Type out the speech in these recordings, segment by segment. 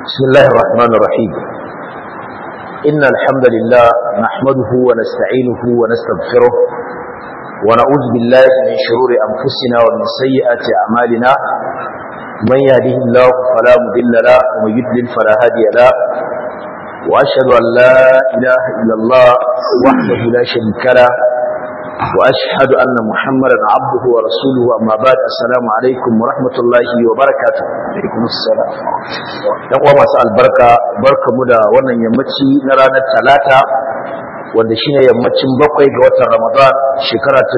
بسم الله الرحمن الرحيم إن الحمد لله نحمده ونستعينه ونستغفره ونعوذ بالله من شرور أنفسنا ومن سيئات أعمالنا من يهده الله فلا مضل له ومن يضلل فلا هادي له وأشهد أن لا إله إلا الله وحده لا شريك له وأشهد أن محمدا عبده ورسوله أما بعد السلام عليكم ورحمة الله وبركاته. عليكم السلام. يقوى مساء البركة بركة مدى وانا يمتي نرانا الثلاثة wanda shine yammacin bakwai ga watan Ramadan shekara ta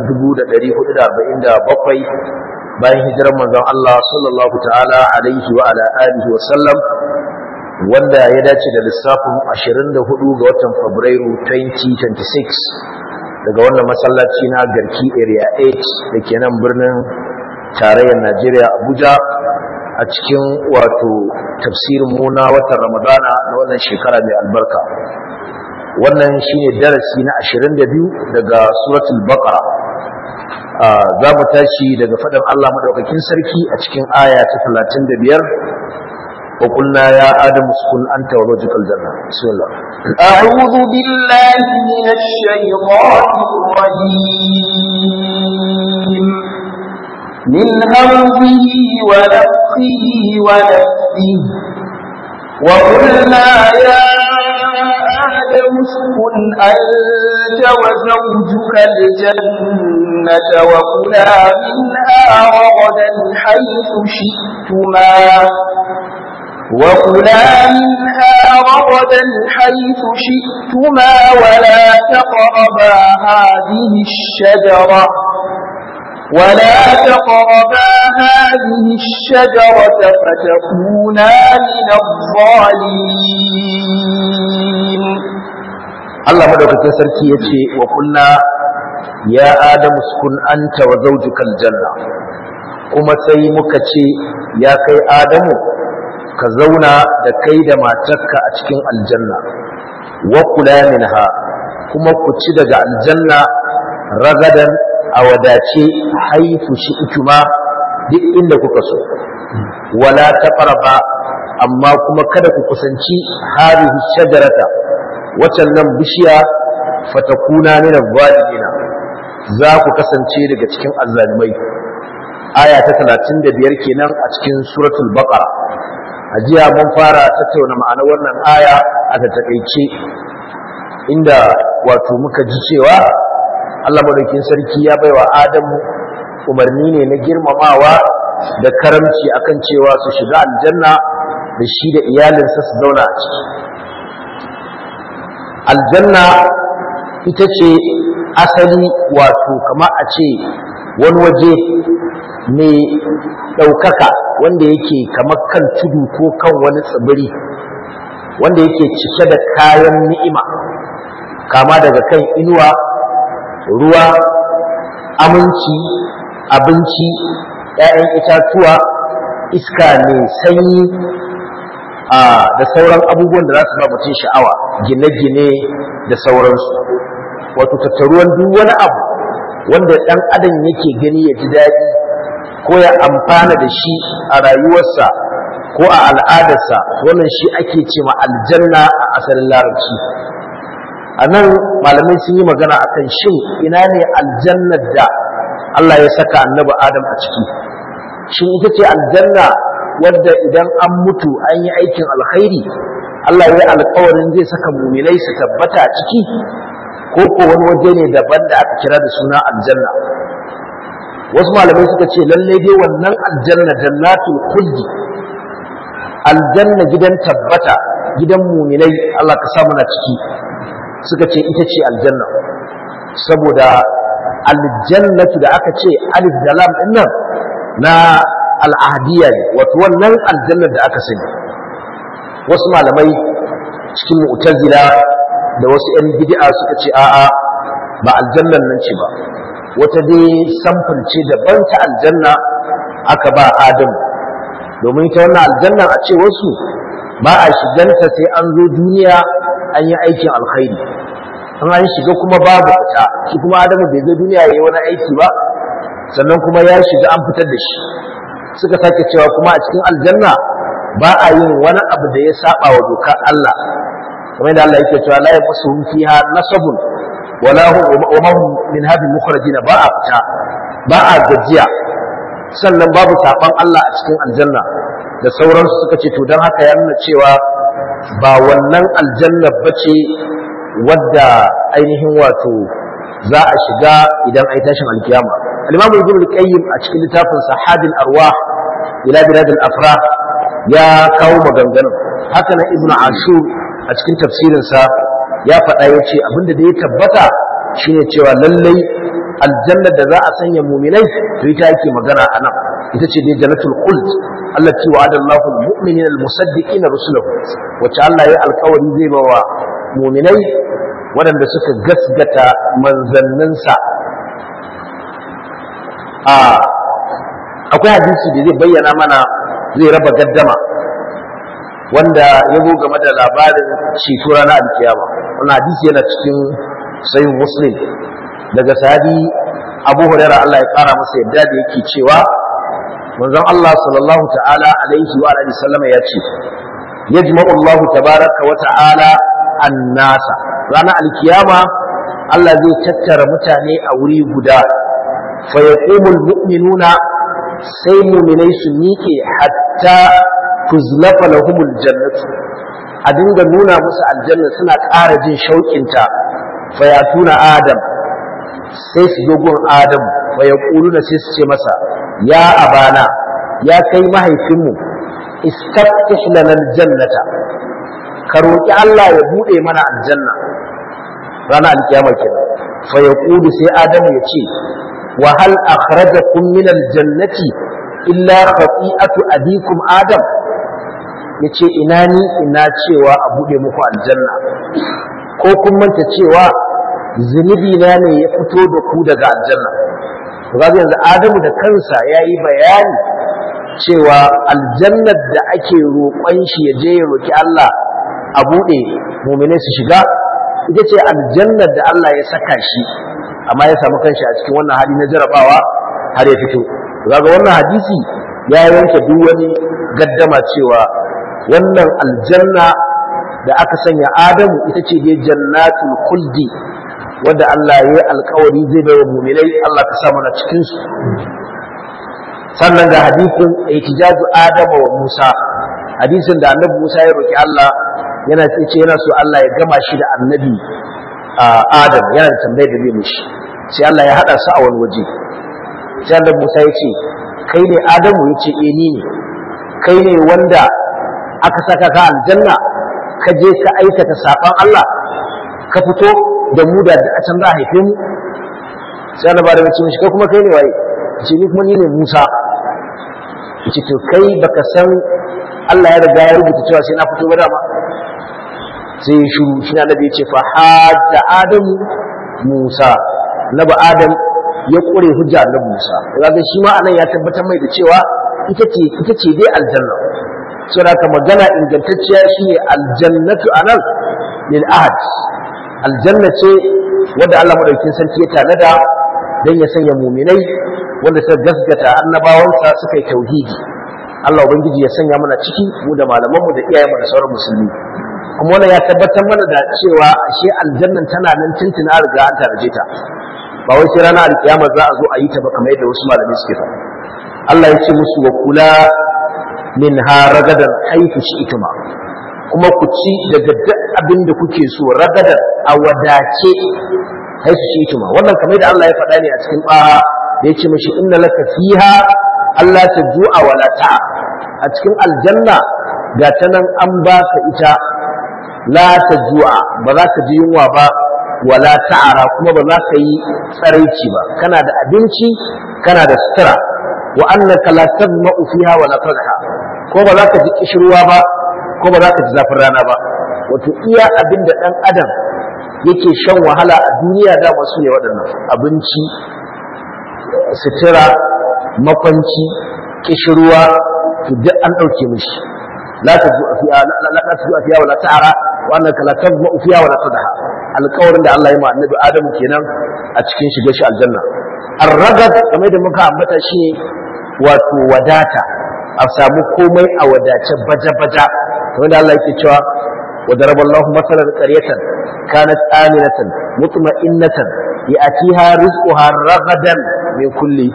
1447 bayan hijirar manzon Allah sallallahu ta'ala alaihi wa ala alihi wa sallam wanda ya dace da lissafin 24 ga watan Fabrairu 2026 daga wannan masallaci na Garki Area 8 da ke nan birnin tarayyar Najeriya Abuja a cikin wato tafsirin mu na watan Ramadana na wannan shekara mai albarka. Wannan shine darasi na 22 daga suratul Baqara. Za mu tashi daga faɗin Allah madaukakin sarki a cikin aya ta 35 وقلنا يا آدم اسكن أنت وزوجك الجنة. بسم الله. أعوذ بالله من الشيطان الرجيم من همزه ونفخه ونفثه وقلنا يا آدم اسكن أنت وزوجك الجنة وكلا منها رغدا حيث شئتما ولا تقربا هذه الشجرة فتكونا من الظالمين. الله مدوكاكين سركي يتي وقلنا يا آدم اسكن أنت وزوجك الجنة kuma sai muka ce ya kai Adamu ka zauna da kai da matarka a cikin aljanna wa kula minha kuma ku ci daga aljanna ragadan a wadace haifu shi ikuma duk inda kuka so wala taqraba amma kuma kada ku kusanci hadhihi shajarata wacan nan bishiya fatakuna min adh-dhalimin za ku kasance daga cikin azzalimai. Aya ta 35 kenan a cikin suratul Baqara. A jiya mun fara tattauna ma'anar wannan aya a takaice inda wato muka ji cewa Allah madaukakin sarki ya baiwa Adamu umarni ne na girmamawa da karamci akan cewa su shiga aljanna da shi da iyalinsa su zauna a ciki. Aljanna ita ce asali wato kamar a ce wani waje mai ɗaukaka wanda yake kamar kan tudu ko kan wani tsibiri wanda yake cike da kayan ni'ima kama daga kan inuwa, ruwa, aminci, abinci, 'ya'yan itatuwa, iska mai sanyi da sauran abubuwan da za su ba mutum sha'awa, gine-gine da sauransu. Wato tattaruwan duk wani abu wanda ɗan adam yake gani ya ji daɗi ko ya amfana da shi a rayuwarsa ko a al'adarsa, wannan shi ake ce ma aljanna a asalin larabci. A nan malamai sun yi magana akan shin ina ne aljannar da Allah ya saka annabi Adam a ciki. Shin ita ce aljanna wadda idan an mutu an yi aikin alkhairi Allah ya yi alkawarin zai saka muminai su tabbata a ciki, ko wani waje ne daban da aka kira da suna aljanna? Wasu malamai suka ce lalle dai wannan aljanna jannatul khuldi, aljanna gidan tabbata, gidan muminai, Allah ka samu na ciki, suka ce ita ce aljanna. Saboda aljannatu da aka ce alif da lam din nan na al'ahdiya ne, wato wannan aljannar da aka sani. Wasu malamai cikin mu'tazila da wasu 'yan bid'a suka ce a'a ba aljannan nan ce ba, wata dai samfur ce daban ta aljanna aka ba Adam, domin ita wannan aljanna a ce wasu ba a shiganta sai an zo duniya an yi aikin alkhairi, an shiga kuma babu fita. Shi kuma Adamu bai zo duniya yayi wani aiki ba, sannan kuma ya shiga an fitar da shi. Suka sake cewa kuma a cikin aljanna ba a yin wani abu da ya saba wa dokar Allah kamar da Allah yake cewa la yamassuhum fiha nasabun wala hum min hadhihi mukhrajin ba a fita ba a gajiya sannan babu saban Allah a cikin aljanna da sauransu suka ce to dan haka ya nuna cewa ba wannan aljanna bace wadda ainihin wato za a shiga idan ai tashin alkiyama al-Imam Ibn al-Qayyim a cikin littafin Sahadul Arwah ila bilad al-afrah ya kawo maganganun haka nan Ibn Ashur a cikin tafsirinsa ya faɗa yace abinda da ya tabbata shine cewa lallai aljanna da za a sanya mu'minai to ita yake magana anan ita ce dai jannatul khuld allati wa'ada Allahu al-mu'minina al-musaddiqina rusulahu wacce Allah ya alƙawari zai bawa mu'minai waɗanda suka gasgata manzanninsa akwai hadisi da zai bayyana mana zai raba gaddama wanda ya zo game da labarin ceto ranar alkiyama wannan hadisi yana cikin sahih muslim daga sahabi Abu Hurairah Allah ya kara masa yadda da yake cewa manzon Allah sallallahu ta'ala alaihi wa alihi sallama ya ce yajma'u Allah tabaraka wa ta'ala an-nasa ranar alkiyama Allah zai tattara mutane a wuri guda fa yaqumul mu'minuna sai mu'minai su miƙe hatta tuzlafa lahumul jannatu a dinga nuna musu aljanna suna ƙara jin shauƙinta fa yatuna adam sai su dogon adam fa yaquluna sai su ce masa ya abana ya kai mahaifinmu istaftih lana aljannata ka roki Allah ya bude mana aljanna ranar alkiyama kenan fa yaqulu sai adam ya ce wa hal akhrajakum min aljannati illa khati'atu abikum adam yace ina ni ina cewa a bude muku aljanna ko kun manta cewa zunubi na ne ya fito da ku daga aljanna to ga yanzu adamu da kansa yayi bayani cewa aljannar da ake roƙon shi ya je ya roki Allah a bude mu'mine su shiga ita ce aljannar da Allah ya saka shi amma ya samu kanshi a cikin wannan hali na jarabawa har ya fito kaga wannan hadisi ya yanke duk wani gaddama cewa wannan aljanna da aka sanya Adamu ita ce dai jannatul khuldi wanda Allah ya yi alƙawari zai bai wa mu'minai Allah ka sa mana cikin su sannan ga hadisin ihtijaju Adamu wa Musa hadisin da Annabi Musa ya roki Allah yana ce yana so Allah ya gama shi da Annabi Adam yana da tambayar da zai mishi sai Allah ya hada su a wani waje sai Annabi Musa ya ce kai ne Adamu ya ce eh ni ne kai ne wanda aka saka ka aljanna ka je ka aikata saban Allah ka fito da mu da a can za a haife mu sai Allah ba da mace mishi kai kuma kai ne waye ce ni kuma ni ne Musa ce to kai baka san Allah ya riga ya rubuta cewa sai na fito ba dama sai shiru shi na nabi ce fa hajja adamu Musa nabi Adam ya kure hujja annabi Musa kaga shi ma anan ya tabbatar mai da cewa ita ce dai aljanna so da ka magana ingantacciya shine aljannatu anan lil ahad aljanna ce wanda Allah madaukakin sarki ya tanada dan ya sanya mu'minai wanda suka gaskata annabawansa suka yi tauhidi Allah ubangiji ya sanya mana ciki mu da malamanmu da iyayenmu da sauran musulmi kuma wannan ya tabbatar mana da cewa ashe aljannan tana nan tuntuna riga an taraje ta ba wai sai ranar alkiyama za a zo a yi ta ba kamar yadda wasu malamai suke faɗa Allah ya ce musu wa kula minha ragadan haifu shi'tuma kuma ku ci daga duk abin da kuke so ragadan a wadace haifu shi'tuma wannan kamar da Allah ya faɗa ne a cikin baha da ya ce mashi inna laka fiha Allah ta ju'a wala ta'a a cikin aljanna ga ta nan an baka ita la ta ju'a ba za ka ji yunwa ba wala ta'ara kuma ba za ka yi tsaraici ba kana da abinci kana da sutura wa annaka la tadma'u fiha wala tadha ko ba za ka ji kishirwa ba ko ba za ka ji zafin rana ba wato iya abin da dan adam yake shan wahala a duniya da wasu ne waɗannan abinci sutura makwanci kishirwa to duk an dauke mishi la tazu'a fiha wala ta'ara wa annaka la tadma'u fiha wala tadha alƙawarin da Allah ya ma annabi Adamu kenan a cikin shiga shi aljanna ar-ragad kamar da muka ambata shi wato wadata a samu komai a wadace baja-baja wanda Allah yake cewa wa daraballahu masalan qaryatan kanat aminatan mutma'innatan ya'tiha rizquha ragadan min kulli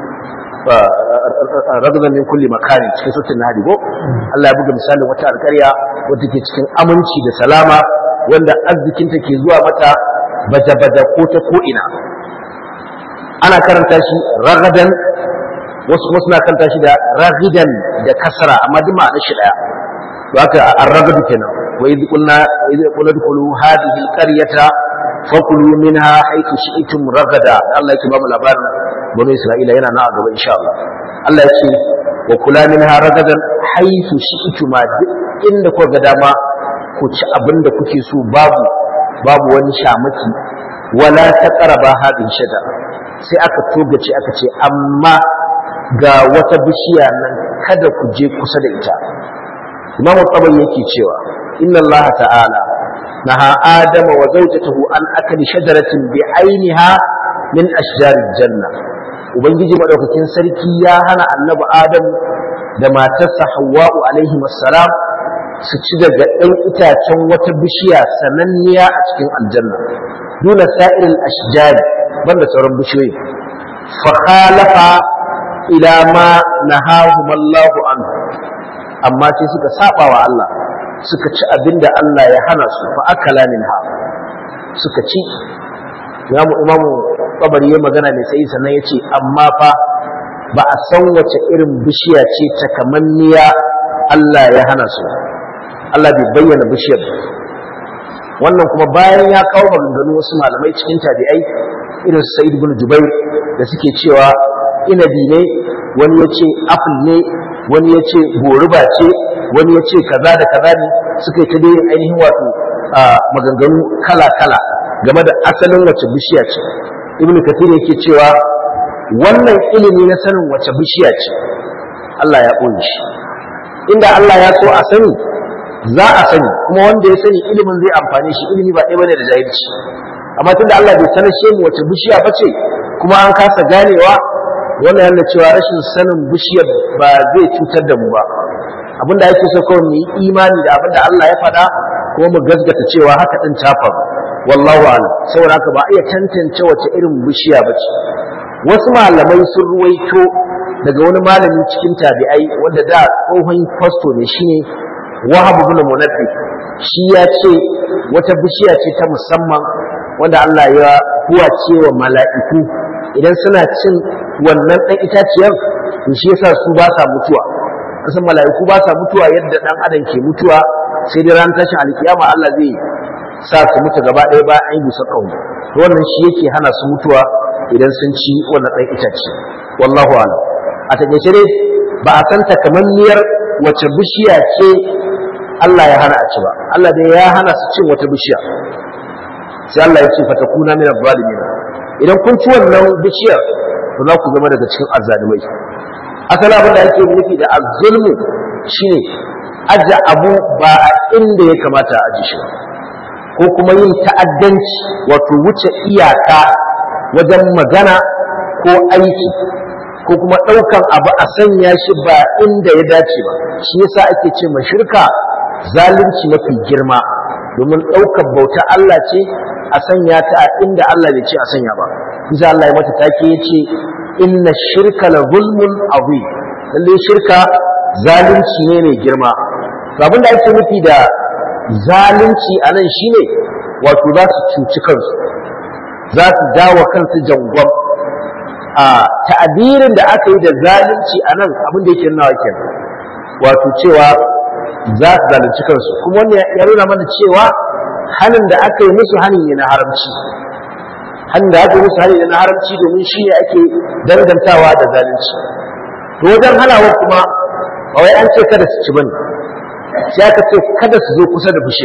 makani cikin suratul nahl go Allah ya buga misalin wata alƙarya wadda ke cikin aminci da salama wanda arzikinta ke zuwa mata baja-baja ko ta ko ina ana karanta shi ragadan wasu na karanta shi da ragidan da kasara amma duk ma'anar shi daya to haka ar-ragad kenan wa idh qulna dkhulu hadhihi al-qaryata fakulu minha haythu shi'tum ragada Allah yake ba mu labarin bani Isra'ila yana nan a gaba insha Allah Allah yake wa kula minha ragadan haythu shi'tum duk inda ku ga dama ku ci abinda kuke so babu wani shamaki wala taqraba hadhihi shajara sai aka togace aka ce amma ga wata bishiya nan kada ku je kusa da ita Imam Tabari yake cewa inna Allah ta'ala naha Adama wa zawjatahu an akali shajaratin bi ainiha min ashjaril janna ubangiji madaukakin sarki ya hana annabi Adam da matarsa Hawwa'u alaihi wassalam su ci daga ɗan itacen wata bishiya sananniya a cikin aljanna duna sa'iril ashjar banda sauran bishiyoyi fa khalafa ila ma nahahum Allahu anhu amma sai suka saba wa Allah suka ci abinda Allah ya hana su fa akala minha suka ci imamu Tabari ya magana ne sai sannan yace amma fa ba a san wace irin bishiya ce takamanniya Allah ya hana su Allah bai bayyana bishiyar wannan kuma bayan ya kawo maganganu wasu malamai cikin tabi'ai irin Sa'id ibn Jubair da suke cewa inabi ne wani ya ce apple ne wani ya ce goruba ce wani ya ce kaza da kaza ne suka yi ta dai ainihin wato maganganu kala-kala game da asalin wace bishiya ce ibn kathir yake cewa wannan ilimi na sanin wace bishiya ce Allah ya ɓoye shi inda Allah ya so a sani za a sani kuma wanda ya sani ilimin zai amfane shi ilimi ba ɗaya bane da jahilci amma tunda Allah bai sanar shi mu wace bishiya bace kuma an kasa ganewa wannan yana cewa rashin sanin bishiyar ba zai cutar da mu ba abinda ake so kawai mu yi imani da abinda Allah ya faɗa kuma mu gaskata cewa haka din ta faru wallahu a'lam saboda haka ba iya tantance wace irin bishiya bace wasu malamai sun ruwaito daga wani malami cikin tabi'ai wanda da tsohon fasto ne shine Wahab ibn Munabbih shi ya ce wata bishiya ce ta musamman wanda Allah ya huwace wa mala'iku idan suna cin wannan ɗan itaciyar to shi yasa su ba sa mutuwa kasan mala'iku ba sa mutuwa yadda ɗan adam ke mutuwa sai dai ran tashin alkiyama Allah zai sa su mutu gaba ɗaya ba an yi busa ƙaho to wannan shi yake hana su mutuwa idan sun ci wannan ɗan itace wallahu a'lam a takaice dai ba a san takamammiyar wace bishiya ce Allah ya hana a ci ba Allah dai ya hana su cin wata bishiya sai Allah ya ce fatakuna min az-zalimin idan kun ci wannan bishiyar to za ku zama daga cikin azzalimai asali abin da ake nufi da az-zulmu shine aje abu ba a inda ya kamata a aje shi ko kuma yin ta'addanci wato wuce iyaka wajen magana ko aiki ko kuma ɗaukan abu a sanya shi ba inda ya dace ba shi yasa ake ce ma shirka zalunci mafi girma domin ɗaukar bauta Allah ce a sanya ta a inda Allah bai ce a sanya ba bisa Allah ya mata take yace inna shirka la zulmun azim lalle shirka zalunci ne mai girma to abinda ake nufi da zalunci anan shine wato za su cuci kansu za su dawo kansu jangwam a ta'abirin da aka yi da zalunci anan abin da yake nuna kenan wato cewa za su zalunci kansu kuma wannan ya nuna mana cewa hanin da aka yi musu hani ne na haramci hanin da aka yi musu hani ne na haramci domin shi ne ake dangantawa da zalunci to wajen hanawa kuma ba wai an ce kada su ci bane sai aka ce kada su zo kusa da bishiya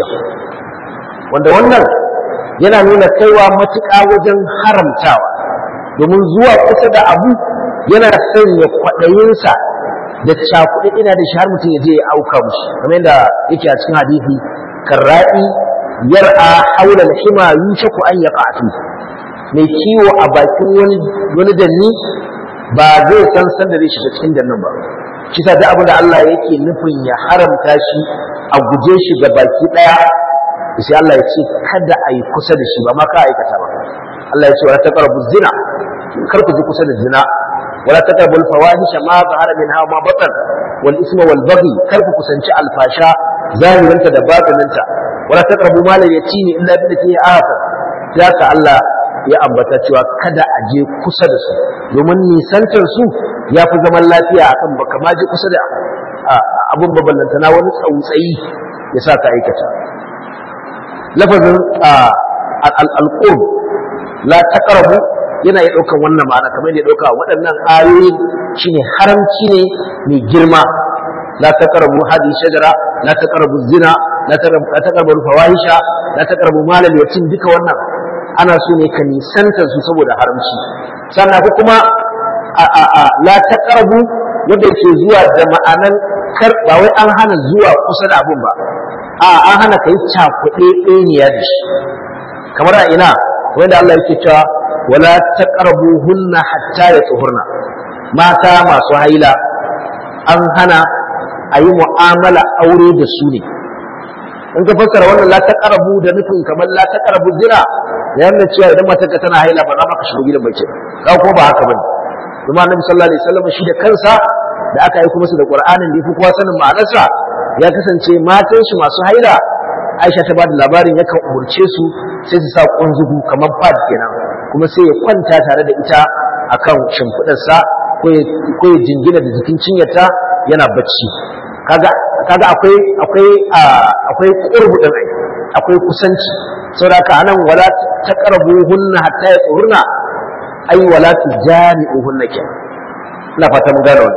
wanda wannan yana nuna kaiwa matuƙa wajen haramtawa domin zuwa kusa da abu yana sanya kwaɗayinsa da cakuɗe ina da shi har mutum ya je ya auka mushi kamar yadda yake a cikin hadisi karra'i yar'a haula al-hima yushaku an yaqa'tu mai kiwo a bakin wani danni ba zai san da zai shiga cikin dannin ba shi sa duk abin da Allah yake nufin ya haramta shi a guje shi ga baki daya sai Allah ya ce kada a yi kusa da shi ba ma ka aikata ba Allah ya ce wala taqrabu zina kar ku ji kusa da zina wala taqrabul fawahisha ma zahara minha ma batan wal isma wal baghi kar ku kusanci alfasha zahirinta da batininta wala taqrabu mal yatimi illa billati hiya ahsan ka Allah ya ambata cewa kada a je kusa da su domin nisantar su ya fi zaman lafiya akan baka ma je kusa da abun baballanta na wani tsautsayi ya sa ka aikata lafazin al-qurb la taqrabu yana iya ɗaukan wannan ma'ana kamar yadda ya ɗauka waɗannan ayoyi shine haramci ne mai girma la taqrabu hadhihi shajara la taqrabu zina la taqrabu fawahisha la taqrabu mal al-yatim duka wannan ana so ne ka nisanta su saboda haramci sannan ko kuma la taqrabu wanda yake zuwa da ma'anan ba wai an hana zuwa kusa da abun ba an hana kai cakuɗe ɗaniya da shi kamar a ina wanda Allah yake cewa wala taqrabuhunna hatta yatahurna mata masu haila an hana a yi mu'amala aure da su ne in ka fassara wannan la taqrabu da nufin kamar la taqrabu zina yana cewa idan matarka tana haila ba za ka shigo gidan bace ka ko ba haka bane kuma Annabi sallallahu alaihi wasallam shi da kansa da aka yi kuma su da Qur'anin da yafi kowa sanin ma'anarsa ya kasance matan shi masu haila Aisha ta bada labarin yakan umurce su sai su sa kunzugu kamar pad kenan kuma sai ya kwanta tare da ita akan shimfidarsa ko ya jingina da jikin cinyarta yana bacci kaga akwai qurbu din ai akwai kusanci saboda anan wala taqrabuhunna hatta yatahurna ai wala tujami'uhunna kenan ina fata mun gane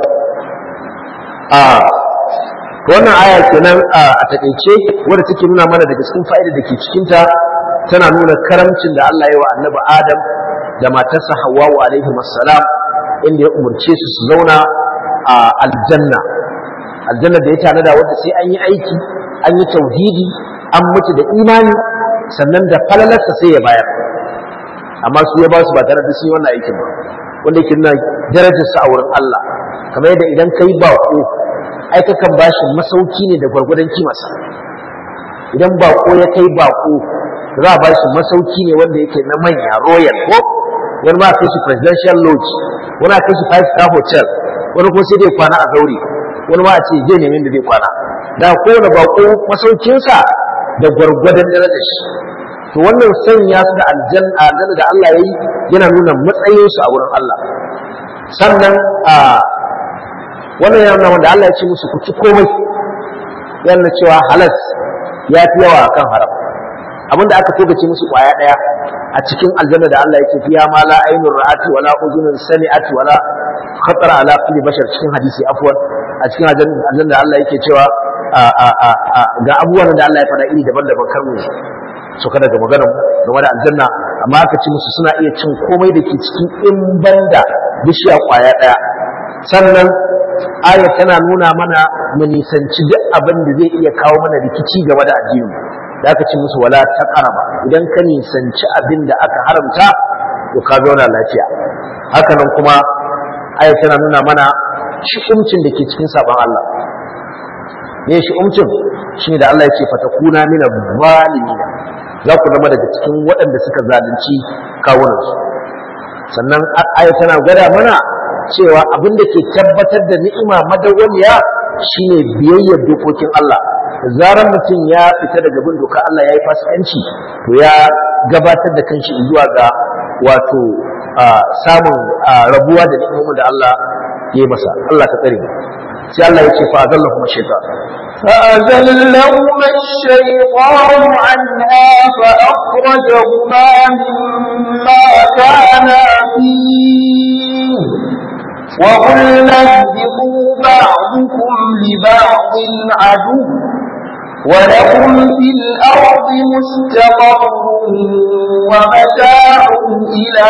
wannan aya kenan a takeice wanda take nuna mana daga cikin fa'ida da ke cikin ta tana nuna karamcin da Allah ya yi wa Annabi Adam da matarsa Hawwa alaihi assalam inda ya umurce su su zauna a aljanna da ya tanada wanda sai an yi aiki an yi tauhidi an mutu da imani sannan da falalarsa sai ya bayar amma su ya ba su ba tare da su yi wannan aikin ba wanda yake nuna darajarsa a wurin Allah kamar yadda idan kai bako ai kakan bashi masauki ne da gwargwadon kimarsa idan bako ya kai bako za a bashi masauki ne wanda yake na manya royal ko wani ma kai shi presidential lodge wani a kai shi 5-star hotel wani kuma sai dai kwana a zaure wani ma a ce je nemin da zai kwana da kowane bako masaukinsa da gwargwadon darajar shi to wannan sanya su da aljanna da Allah yayi yana nuna matsayinsu a wurin Allah sannan wannan yana wanda Allah ya ce musu ku ci komai yana cewa halas ya fi yawa akan haram abinda aka togace musu kwaya daya a cikin aljanna da Allah yake fiya ma la ainur ra'ati wala uzunun sami'at wala khatara ala kulli bashar cikin hadisi afwan a cikin aljanna da Allah yake cewa ga abubuwan da Allah ya faɗa iri daban-daban kar mu so kada ga magana game da aljanna amma aka ce musu suna iya cin komai da ke cikin in banda bishiya kwaya daya sannan aya tana nuna mana mu nisanci duk abin da zai iya kawo mana rikici game da addini da aka ce musu wala taqraba idan ka nisanci abin da aka haramta to ka zauna lafiya haka nan kuma aya tana nuna mana shi'umcin da ke cikin sabon Allah ne shi'umcin shine da Allah ya ce fatakuna min zalimin za ku zama daga cikin waɗanda suka zalunci kawunansu sannan aya tana gwada mana cewa abin da ke tabbatar da ni'ima madawwamiya shine biyayyar dokokin Allah da zarar mutum ya fita daga bin doka Allah ya yi fasikanci to ya gabatar da kanshi zuwa ga wato samun rabuwa da ni'imomin da Allah ya yi masa Allah ta tsare sai Allah ya ce fa azallahum shaytan فأزلهما الشيطان عنها فأخرجهما مما كانا فيه وقلنا اهبطوا بعضكم لبعض عدو ولكم في الأرض مستقر ومتاع إلى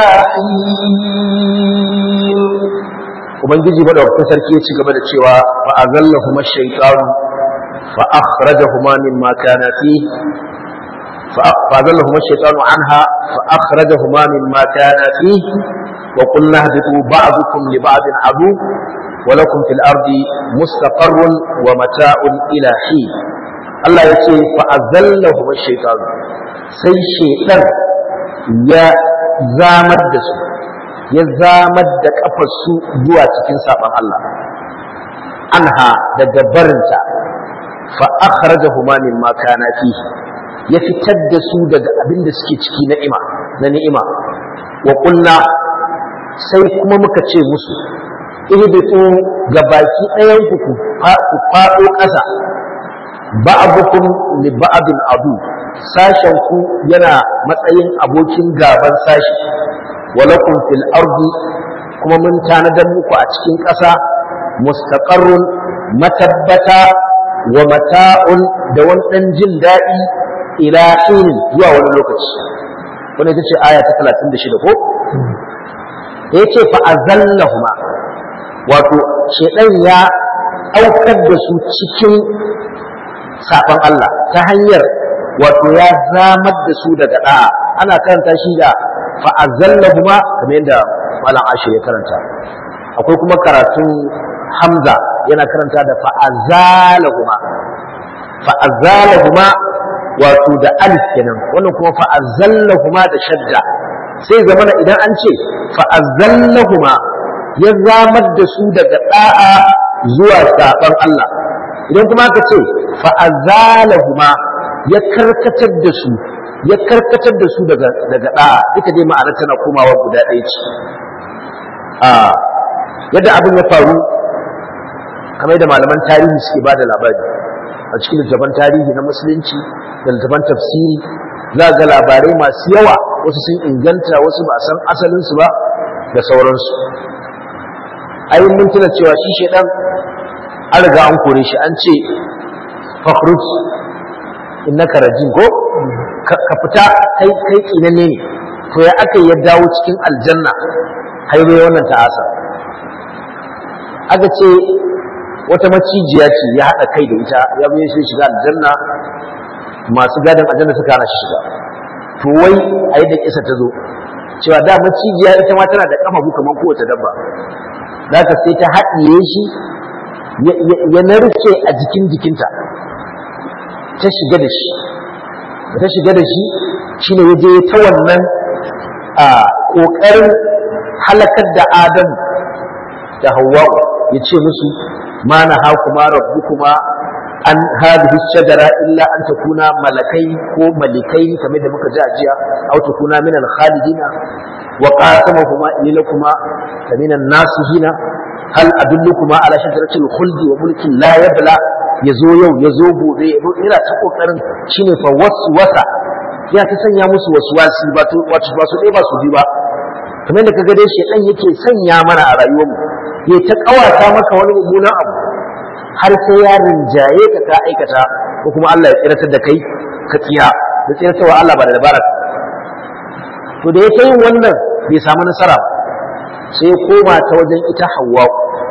حين ubangiji madaukakin sarki ya ci gaba da cewa fa azallahuma shaytanu fa akhrajahuma mimma kana fi fa azallahuma shaytanu anha fa akhrajahuma mimma kana fi wa qulna ihbitu ba'dukum li ba'din adu wa lakum fil ardi mustaqarrun wa mata'un ila hin Allah yace fa azallahu ash-shaytan sai shaytan ya zamar da su ya zamar da kafarsu zuwa cikin saban Allah anha daga barinta fa akhrajahuma mimma kana fihi ya fitar da su daga abin da suke ciki na ni'ima wa qulna sai kuma muka ce musu ihbitu gabaki ɗayan ku faɗo ƙasa ba'dukum li ba'din adu sashen ku yana matsayin abokin gaban sashi walakum fil ardi kuma mun tanadar muku a cikin ƙasa mustaqarrun matabbata wa mata'un da wani ɗan jin daɗi ila hinin zuwa wani lokaci wannan ita ce aya ta 36 ko yace fa azallahuma wato shedan ya aukar da su cikin saban Allah ta hanyar wato ya zamar da su daga da'a ana karanta shi da fa azallahuma kamar yadda malam Ashir ya karanta akwai kuma karatun Hamza yana karanta da fa azalahuma wato da alif kenan wannan kuma fa azallahuma da shadda sai zamana idan an ce fa azallahuma ya zamar da su daga da'a zuwa saban Allah idan kuma aka ce fa azalahuma ya karkatar da su daga da'a duka dai ma'anar tana komawa guda ɗaya ce yadda abin ya faru kamar da malaman tarihi suke bada labari a cikin littafan tarihi na musulunci da littafan tafsiri za ga labarai masu yawa wasu sun inganta wasu ba san asalinsu ba da sauransu ai mun tuna cewa shi shedan an riga an kore shi an ce fakhruj innaka rajim ko ka fita kai tsinanne ne to ya aka ya dawo cikin aljanna har ne wannan ta'asa aka ce wata macijiya ce ya haɗa kai da ita ya zo shi shiga aljanna masu gadon aljanna suka hana shi shiga to wai a yadda kisa ta zo cewa da macijiya ita ma tana da kafafu kamar kowace dabba zaka sai ta haɗiye shi ya narke a jikinta ta shiga da shi shine ya je ta wannan ƙoƙarin halakar da Adamu da Hawwa ya ce musu ma nahakuma rabbukuma an hadhihi shajara illa an takuna malakai ko malikai kamar da muka ji ajiya aw takuna min al-khalidina wa qasamahuma ilakuma min an-nasihina hal adullukuma ala shajaratil khuldi wa mulkin la yabla yazo yau yazo gobe ina ta kokarin shine fa waswasa ya ta sanya musu waswasi ba to wato ba su dai ba su bi ba kamar da kaga dai shedan yake sanya mana a rayuwarmu ya ta kawata maka wani mummunan abu har sai ya rinjaye ka aikata ko kuma Allah ya tsiratar da kai ka tsiya da tsiratarwa Allah ba da dabara to da yake yin wannan bai samu nasara ba sai ya koma ta wajen ita Hawwa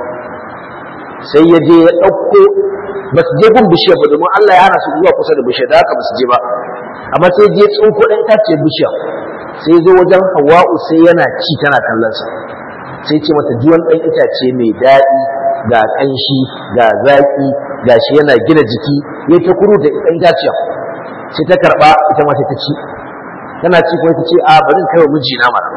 sai ya je ya dauko ba su je gun bishiya ba domin Allah ya hana su zuwa kusa da bishiya da haka ba su je ba amma sai je tsinko ɗan itace bishiya sai zo wajen Hawwa'u sai yana ci tana kallon sa sai ce mata juwan ɗan itace mai daɗi ga ƙanshi ga zaƙi ga shi yana gina jiki ya ta kuru da ɗan itaciya sai ta karɓa ita ma sai ta ci tana ci kuma ta ce a bari kai wa mijina mana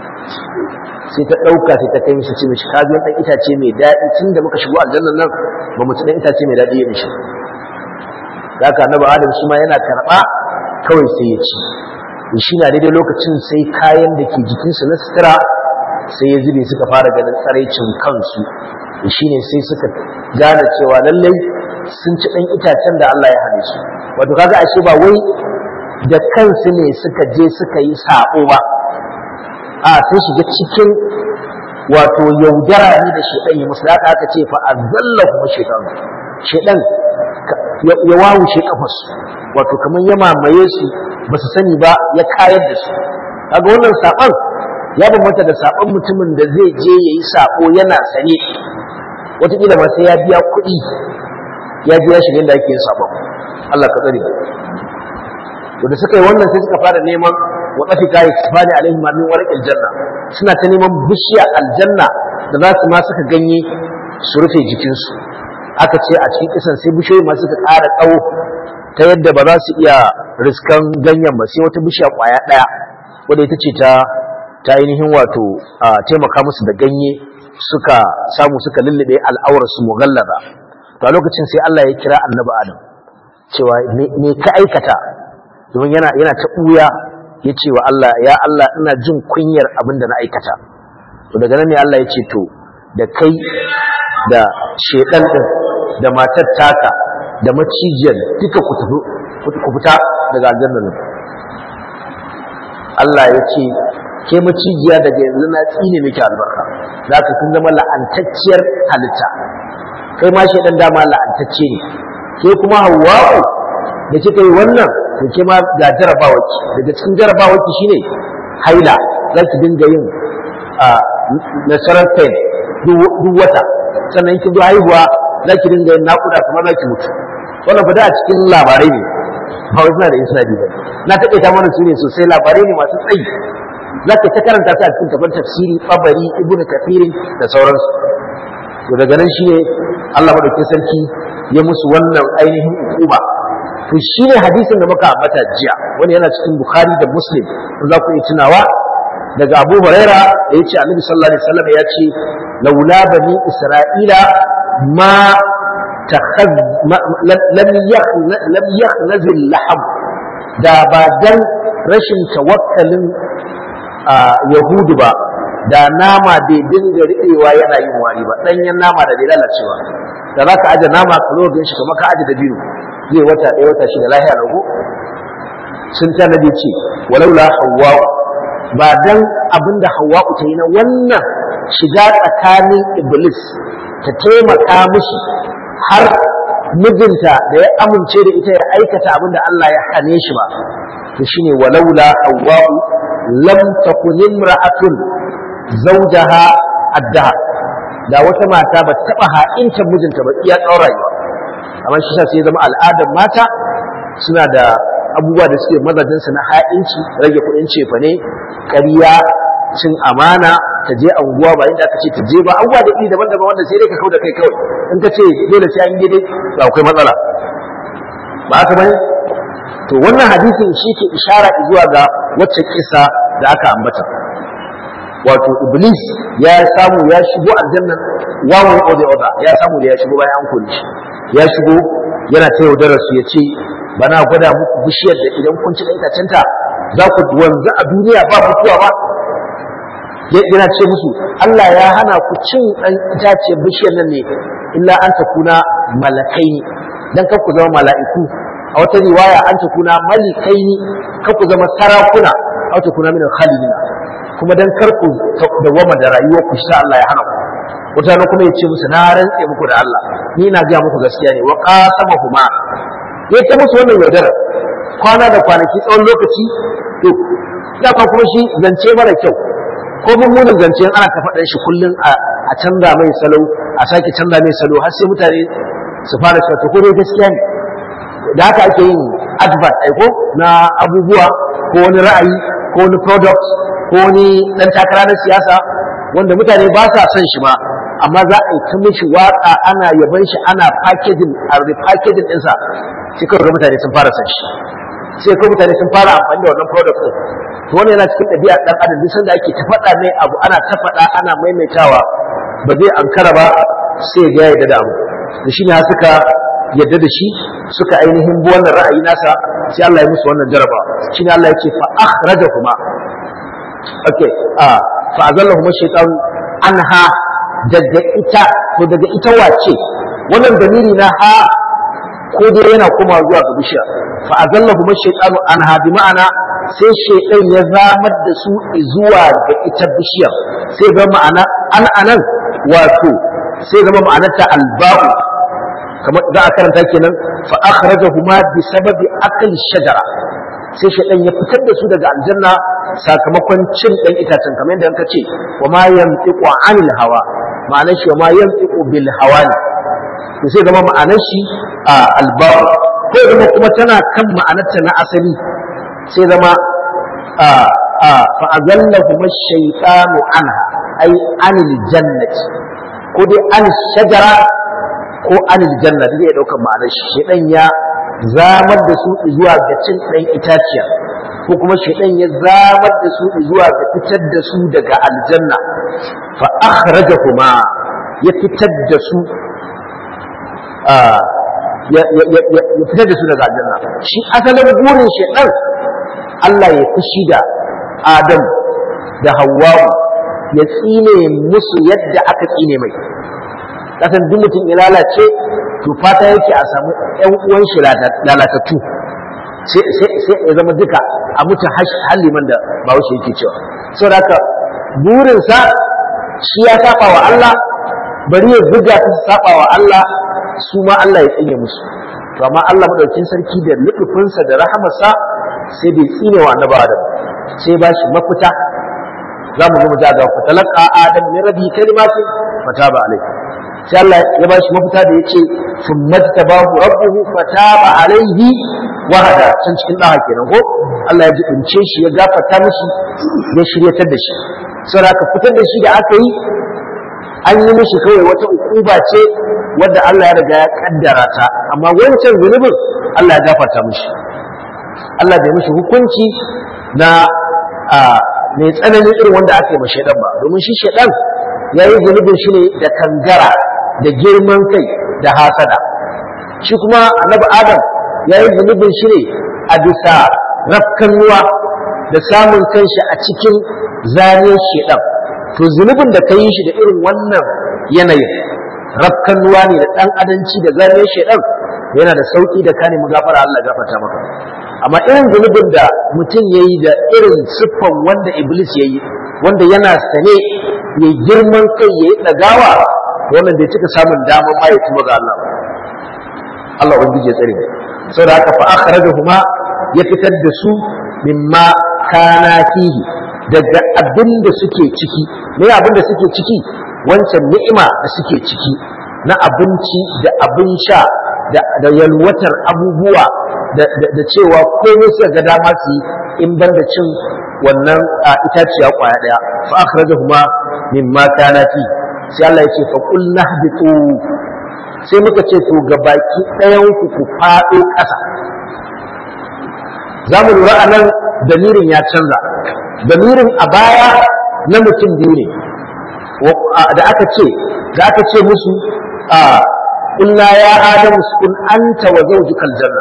sai ta ɗauka sai ta kai mishi ce mishi ka juwan ɗan itace mai daɗi tun da muka shigo aljannan nan ba mu ci ɗan itace mai daɗi ya mishi da haka annabi Adam shi ma yana karɓa kawai sai ya ci shi na daidai lokacin sai kayan da ke jikinsu na sutura sai ya zube suka fara ganin tsaraicin kansu shi ne sai suka gane cewa lallai sun ci ɗan itacen da Allah ya hane su wato kaga ashe ba wai da kansu ne suka je suka yi sabo ba a sun shiga cikin wato yaudara ne da shedan ya musu haka aka ce fa azallahu shedan ya wawushe kafarsu wato kamar ya mamaye su ba su sani ba ya kayar da su kaga wannan saban ya bambanta da saban mutumin da zai je yayi sabo yana sane wataƙila ma sai ya biya kuɗi ya biya shi da ake yin sabon Allah ka tsare to da suka yi wannan sai suka fara neman wa tafika yasbani alaihim min warqil janna suna ta neman bishiya aljanna da za su ma suka ganye su rufe jikinsu. Aka ce a cikin kisan sai bishiyoyi masu suka ƙara tsawo ta yadda ba za su iya riskan ganyen ba, sai wata bishiya ƙwaya ɗaya wadda ita ce ta ainihin wato taimaka musu da ganye suka samu suka lullube al'aurarsu mughallaza. To a lokacin sai Allah ya kira annabi Adam cewa me ka aikata, domin yana ta ɓuya ya ce wa Allah, ya Allah ina jin kunyar abin da na aikata. To daga nan ne Allah ya ce to da kai da shedan din da matar taka da macijiyar duka ku fita daga aljanna nan. Allah ya ce ke macijiya daga yanzu na tsine miki albarka, za ka kun zama la'antacciyar halitta. Kai ma shedan dama la'antacce ne, ke kuma Hawwa'u da kika yi wannan to ke ma ga jarabawaki, daga cikin jarabawaki shine haila, za ki dinga yin nasarar pain duk wata, sannan kin zo haihuwa za ki dinga yin naƙuda kamar za ki mutu. Wannan fa da a cikin labarai ne, ba wai suna da isnadi ba, na taƙaita mana su ne sosai, labarai ne masu tsayi, za ka ta karanta su a cikin gaban tafsiri Tabari, Ibn Kathir da sauransu. To daga nan shine Allah madaukakin sarki ya musu wannan ainihin hukuma. To shine hadisin da muka ambata jiya, wani yana cikin Bukhari da Muslim, za ku yi tunawa daga Abu Huraira da yace Annabi sallallahu alaihi wasallam ya ce laula bani Isra'ila lam yakhnazil laham, da ba dan rashin tawakkalin Yahudu ba, da nama bai dinga riɗewa yana yin wari ba, ɗanyen nama da bai lalacewa. Da za ka aje nama ka zo shi kamar ka aje da biyu zai wata ɗaya wata shida lahiya rago. Sun tanadi ce walaula Hawwa'u, ba dan abinda Hawwa'u ta yi na wannan shiga tsakanin Iblis ta taimaka mishi har mijinta da ya amince da ita ya aikata abinda Allah ya hane shi ba, to shine walaula Hawwa'u lam takun imra'atun zawjaha addaha, da wata mata ba taba ha'inta mijinta ba iya tsawon rayuwa. Amma shi sai zama al'adar mata suna da abubuwa da suke mazajin su na ha'inci, rage kuɗin cefane, ƙarya, cin amana, ta je anguwa ba inda aka ce ta je ba, abubuwa da iri daban-daban wanda sai dai ka kauda kai kawai, in ka ce dole sai an yi daidai ba akwai matsala ba haka bane. To wannan hadisin shi ke ishara zuwa ga wacce kisa da aka ambata, wato Iblis ya samu ya shigo aljanna wawon oda ya samu da ya shigo bayan an kore shi, ya shigo yana ta yaudarar su ya ce bana gwada muku bishiyar da idan kun ci itacenta za ku wanzu a duniya ba mutuwa ba. Yana ce musu Allah ya hana ku cin ɗan itaciyar bishiyar nan ne illa an takuna malakai ne, dan kar ku zama mala'iku, a wata riwaya an takuna malikai ne, kar ku zama sarakuna, a wata kuna min khalidina, kuma dan kar ku dawama da rayuwar ku sha Allah ya hana ku. Wata ne kuma ya ce musu na rantse muku da Allah ni na ga muku gaskiya ne, wa qasamahuma, ya ta musu wannan yaudara kwana da kwanaki tsawon lokaci. To ya kuma shi zance mara kyau ko mummunan zance ana ta faɗa shi kullun a canza mai salo, a sake canza mai salo har sai mutane su fara cewa to ko dai gaskiya ne. Da haka ake yin advert aiko na abubuwa ko wani ra'ayi ko wani product ko wani dan takara na siyasa wanda mutane ba sa son shi ba, amma za a yi ta mishi waka ana yaban shi ana packaging a repackaging ɗinsa, sai kawai mutane sun fara son shi, sai kawai mutane sun fara amfani da wannan product ɗin. To wannan yana cikin ɗabi'ar ɗan adam, duk sanda ake ta faɗa mai abu ana ta faɗa ana maimaitawa ba zai ankara ba sai ya yarda da abu. Da shi ne suka yarda da shi suka ainihin bi wannan ra'ayi nasa, sai Allah ya musu wannan jaraba. Shi ne Allah ya ce fa akhrajahuma, okay, fa azallahuma shaytan anha, daga ita wace wannan dalili na ha ko dai yana kuma zuwa ga bishiya. Fa azallahuma shaytanu anha bi ma'ana sai shaytan ya zamar da su zuwa ga ita bishiyar, sai ga ma'ana anan wato sai zama ma'anarta alba'u kamar za a karanta kenan fa akhrajahuma bi sababi akl shajara, sai shaytan ya fitar da su daga aljanna sakamakon cin dan itacen, kamar yadda anka ce wa ma yantiqu anil hawa, ma'anar shi wa ma yantiqu bil hawa, to sai zama ma'anar shi alba'u, ko zama kuma tana kan ma'anarta na asali, sai zama fa azallahuma shaytanu anha ay anil jannati, ko dai an shajara ko an janna da zai daukar ma'anar shi shedan ya zamar da su zuwa ga cin dan itaciya ko kuma shedan ya zamar da su zuwa ga fitar da su daga aljanna fa akhrajahuma ya fitar da su ya fitar da su daga aljanna shi asalin burin shedan Allah ya fushi da Adam da Hawwa ya tsine musu yadda aka tsine mai kasan duk mutum ya lalace to fata yake a samu ƴan uwan shi lalatattu sai ya zama duka a mutu halliman da Bahaushe yake cewa saboda haka burinsa shi ya saba wa Allah bari ya buga su saba wa Allah su ma Allah ya tsine musu to amma Allah madaukakin sarki da lutufinsa da rahamarsa sai bai tsine wa annabi Adam sai ba shi mafita za mu zo mu ga fatalaka Adam min rabbi kalimati fataba alaihi sai Allah ya ba shi mafita da yace summa tabahu rabbuhu fataba alaihi wa hada can cikin daha kenan ko Allah ya jibince shi ya gafarta mishi ya shiryatar da shi saboda ka fitar da shi da aka yi an yi mishi kawai wata ukuba ce wadda Allah ya riga ya kaddara ta amma wancan zunubin Allah ya gafarta mishi Allah bai mishi hukunci na mai tsananin irin wanda aka yi ma shaidan ba domin shi shaidan ya yi zunubin shi ne da kangara da girman kai da hasada shi kuma annabi Adam ya yi zunubin shi ne a bisa rafkanuwa da samun kanshi a cikin zaniyar shaidan to zunubin da ka yi shi da irin wannan yanayin rafkanuwa ne da ɗan adanci da zaniyar shaidan yana da sauƙi da ka nemi gafara Allah gafarta maka amma irin zunubin da mutum ya yi da irin siffan wanda iblis ya yi wanda yana sane ya girman kai ya yi ɗagawa wannan bai cika samun damar ma ya tuba ga Allah ba Allah ubangiji ya tsare mu saboda haka fa akhrajahuma ya fitar da su mimma kana fihi daga abin da suke ciki me abin da suke ciki wancan ni'ima da suke ciki na abinci da abin sha da yalwatar abubuwa da cewa komai suka ga dama su yi in ban da cin wannan itaciya kwaya daya fa akhrajahuma mimma kana fi sai Allah ya ce fa qul nahbitu sai muka ce to ga baki ɗayan ku faɗo ƙasa za mu lura anan damirin ya canza damirin a baya na mutum biyu ne da aka ce musu قلنا يا آدم اسكن أنت وزوجك الجنة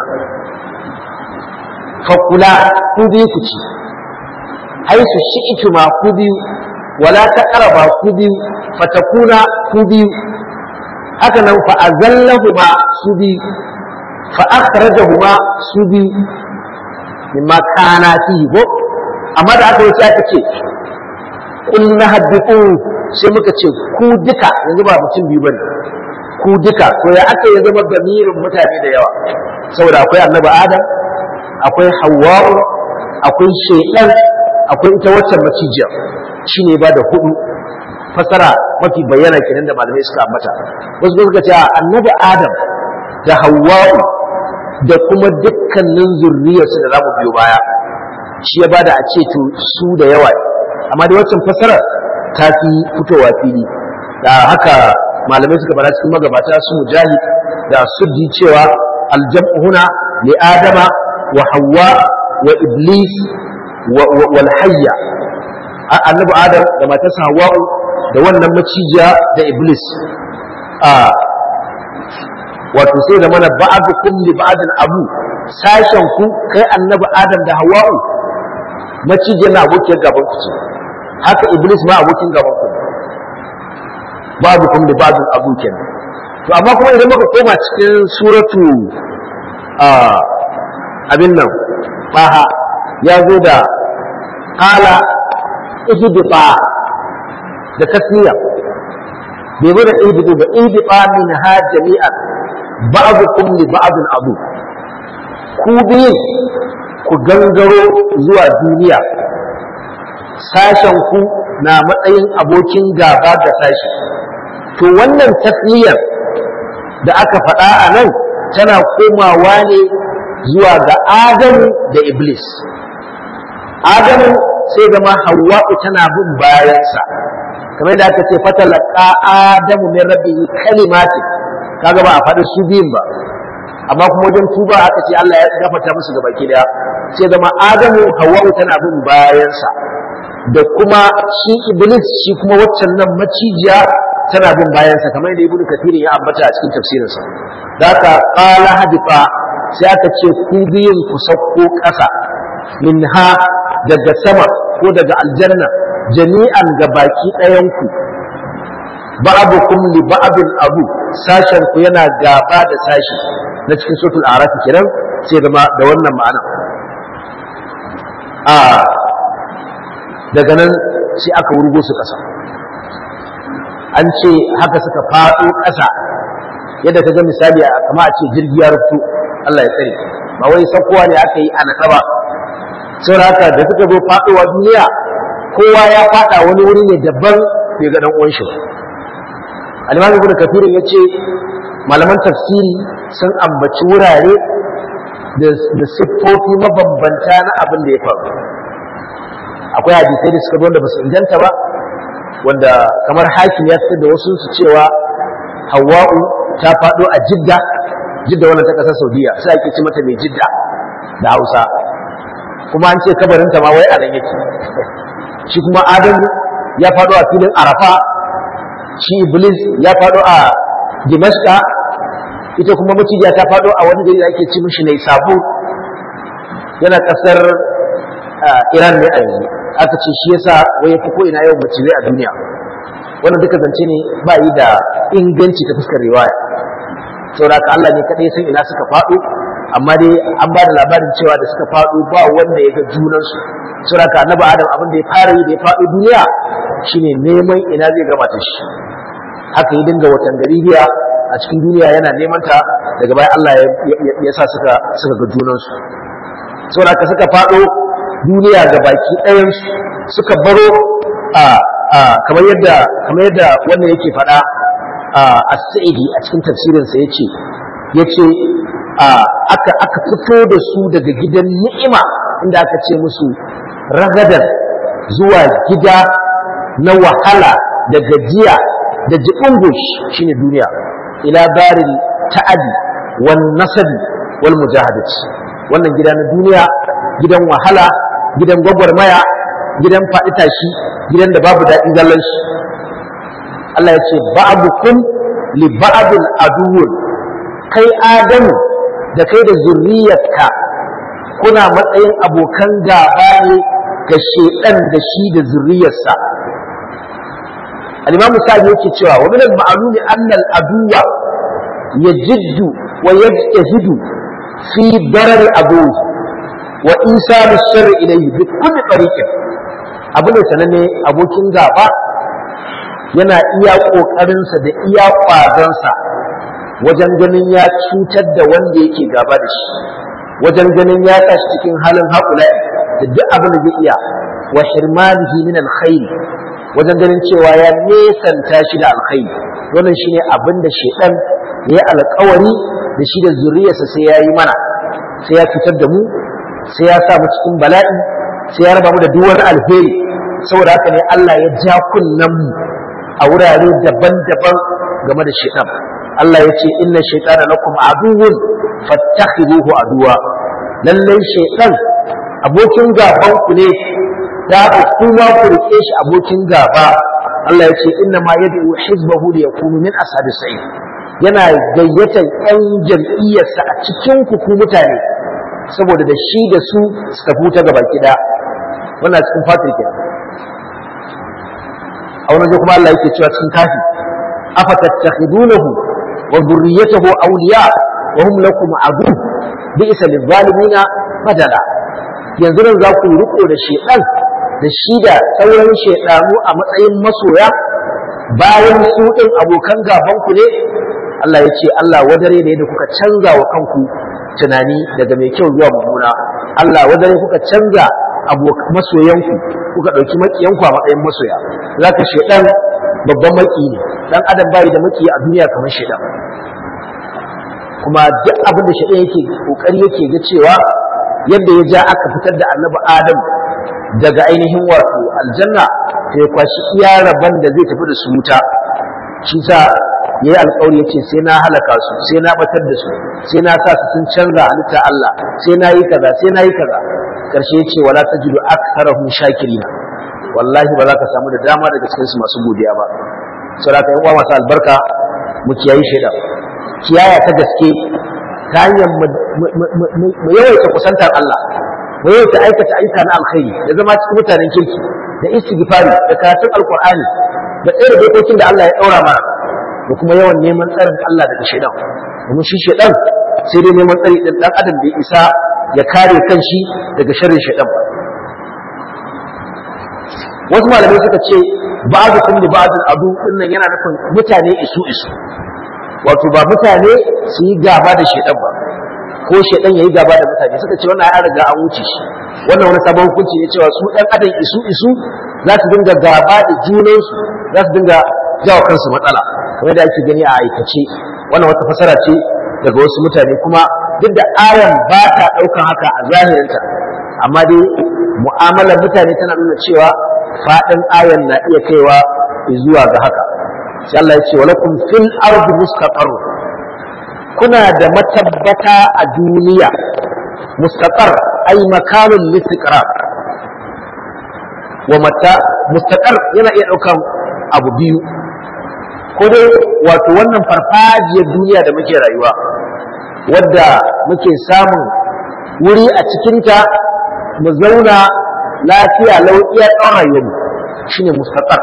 فكلا كذي كتي حيث شئتما كذي ولا تقربا كذي فتكونا كذي هكذا فأزلهما كذي فأخرجهما كذي مما كانا فيه أما da aka wuce aka ce قلنا هبطوا sai muka ce ku duka yanzu ba mutum biyu bane ku duka to ya aka yi zama damirin mutane da yawa saboda akwai annabi Adam akwai Hawwa akwai shaytan akwai ita wacce macijiyar shine ba da hudu fasara mafi bayyana kenan da malamai suka ambata wasu suka ce annabi Adam da Hawwa da kuma dukkanin zurriyarsu da zamu biyo baya shi ya bada a ce to su da yawa amma da wacce fasara ta fi fitowa fili da haka malamai suka fara cikin magabata su mujahid da suddi cewa aljam'u huna li adama wa Hawwa wa iblis wal hayya annabi Adam da matarsa Hawwa da wannan macijiya da iblis wato sai da mana ba'dukum li ba'din abu sashen ku kai annabi Adam da Hawwa macijiyar na abokin gaban ku ce haka iblis ma abokin gaban ku babu kuma da babu abu kenan to amma kuma idan muka koma cikin suratu abin nan baha ya zo da qala ihdiqa da tasniya bai bada ihdiqu ba ihdiqa min ha jami'an ba'dukum li ba'din abu ku biyu ku gangaro zuwa duniya sashen ku na matsayin abokin gaba da sashi to wannan tasniyar da aka faɗa a nan tana komawa ne zuwa ga Adamu da Iblis Adamu sai zama Hawwa'u tana bin bayansa kamar yadda aka ce fatalaqa adamu min rabbihi kalimati, kaga ba a faɗi su biyun ba, amma kuma wajen tuba aka ce Allah ya gafarta musu gabaki daya, sai zama adamu hawwa'u tana bin bayansa, da kuma shi iblis shi kuma waccan nan macijiya tana bin bayansa, kamar yadda ibnu kathir ya ambata a cikin tafsirinsa. Da aka qala hadifa, sai aka ce ku biyun ku sauko ƙasa, minha daga sama ko daga aljanna, jami'an ga baki ɗayanku, ba'abukum li ba'abin abu, sashen ku yana gaba da sashi na cikin suratul a'raf kenan, sai zama da wannan ma'ana. Daga nan sai aka wurgo su ƙasa, an ce haka suka faɗo ƙasa yadda ka ga misali kama a ce jirgi ya rufto, Allah ya tsare, ba wai saukowa ne aka yi a naɗa ba. Sai haka da suka zo faɗowa duniya, kowa ya faɗa wani wuri ne daban bai ga ɗan uwan shi. Al-Imam Ibn Kathir ya ce malaman tafsiri sun ambaci wurare da siffofi mabambanta na abin da ya faru. Akwai hadisai da suka zo da basu inganta ba, wanda kamar Hakim ya fitar da wasu su cewa Hawwa'u ta faɗo a Jidda wannan ta ƙasar Saudiya, sai ake ce mata mai Jidda da Hausa, kuma an ce kabarinta ma wai a nan yake. Shi kuma Adamu ya faɗo a filin Arafa, shi Iblis ya faɗo a Dimashqa, ita kuma macijiya ta faɗo a wani gari da ake ci mishi Naisabur, yana ƙasar Iran ne a yanzu. Aka ce shi yasa wai ya fi ko ina yawan macizai a duniya. Wannan duka zance ne ba yi da inganci ta fuskar riwaya, saboda ka Allah ne kaɗai san ina suka faɗo, amma dai an ba da labarin cewa da suka faɗo ba wanda ya ga junansu. Saboda ka annabi Adam abin da ya fara yi da ya faɗo duniya shine neman ina zai gama ta shi. Haka ya dinga watan gari biya a cikin duniya yana neman ta, daga baya Allah ya sa suka ga junansu. Saboda ka suka faɗo duniya ga baki ɗayansu, suka baro kamar yadda wannan yake faɗa as-Sa'idi a cikin tafsirinsa yace aka fito da su daga gidan ni'ima inda aka ce musu ragadan zuwa gida na wahala da gajiya da jibungush shine duniya, ila daril ta'adi wan nasabi wal mujahadati. Wannan gida na duniya, gidan wahala, gidan gwagwarmaya, gidan faɗi tashi, gidan da babu daɗi zallan shi. Allah ya ce ba'dukum li ba'din aduwwun, kai Adamu da kai da zurriyarka kuna matsayin abokan gaba ne ga shedan da shi da zurriyarsa. Al-Imam Sa'di yake cewa wa min al-ma'lumi anna al-aduwa yajiddu wa yajtahidu fi darar aduwi wa isal ash-sharr ilayhi bi kulli tariqin. Abu ne sananne abokin gaba yana iya ƙoƙarinsa da iya ƙwazonsa wajen ganin ya cutar da wanda yake gaba da shi, wajen ganin ya tashi cikin halin haƙula da duk abin da zai iya, wa hirmanihi min alkhairi, wajen ganin cewa ya nesanta shi da alkhairi. Wannan shine abin da shedan ya alƙawari da shi da zuriyarsa sai ya yi mana, sai ya cutar da mu, sai ya sa mu cikin bala'i, sai ya raba mu da duk wani alheri. Saboda haka ne Allah ya ja kunnen mu a wurare daban-daban game da shaitan. Allah ya ce inna shaitana lakum aduwwun fattakhiduhu aduwa. Lallai shaitan abokin gaban ku ne, da kuma ku rike shi abokin gaba. Allah ya ce inna ma yad'u hizbahu liyakunu min ashabis sa'id. Yana gayyatar ƴan jam'iyyarsa a cikin ku mutane, saboda da shi da su tafi ta gaba kida. Wannan cikin fatir kenan. A wani kuma Allah yake cewa cikin kafi afatattakhidunahu wa dhurriyyatahu awliya wa hum lakum adu bi'sa lidh-dhalimina badala. Yanzu nan za ku riko da shedan da shi da sauran shedanu a matsayin masoya bayan su din abokan gaban ku ne. Allah ya ce Allah wadare da yadda kuka canza wa kanku tunani daga mai kyau zuwa mummuna. Allah wadare kuka canza masoyanku, kuka ɗauki makiyanku a matsayin masoya. Za ka shaidan babban maki ne, ɗan adam bai da maki a duniya kamar shaidan. Kuma duk abin da shaidan yake ƙoƙari yake ga cewa yadda ya ja aka fitar da annabi Adam daga ainihin wato aljanna, sai ya kwashi iya rabon da zai tafi da su wuta. Shi sa ya yi alƙawari ya ce sai na halaka su, sai na batar da su, sai na sa su sun canza halitta Allah, sai na yi kaza, sai na yi kaza. Ƙarshe ya ce wala tajidu aktharahum shakirina, wallahi ba za ka samu da dama daga cikin su masu godiya ba. Saboda ka yan uwa masu albarka mu kiyayi shaidan, kiyaya ta gaske ta hanyar mu yawaita kusantar Allah, mu yawaita aikata ayyuka na alkhairi da zama cikin mutanen kirki da istighfari da karatun alqur'ani da tsare dokokin da Allah ya daura mana, da kuma yawan neman tsarin Allah daga shaidan. Domin shi shaidan sai dai neman tsari din dan adam bai isa ya kare kanshi daga sharrin shaidan ba. Wasu malamai suka ce ba'dukum li ba'dil adu dinnan yana nufin mutane isu, wato ba mutane su yi gaba da shaidan ba ko shaidan yayi gaba da mutane. Suka ce wannan ya riga an wuce shi, wannan wani sabon hukunci ne cewa su ɗan adam isu za su dinga gaba da junansu, za su dinga jawo kansu matsala kamar da ake gani a aikace. Wannan wata fasara ce daga wasu mutane, kuma duk da ayan ba ta ɗaukan haka a zahirinta, amma dai mu'amalar mutane tana nuna cewa faɗin ayan na iya kaiwa zuwa ga haka. Sai Allah ya ce walakum fil ardi mustaqarr, kuna da matabbata a duniya. Mustaqarr ay makanun listiqrar, wa mata mustaqarr yana iya ɗaukan abu biyu, ko dai wato wannan farfajiyar duniya da muke rayuwa wadda muke samun wuri a cikinta mu zauna lafiya lau iya tsawon rayuwarmu shine mustaqarr.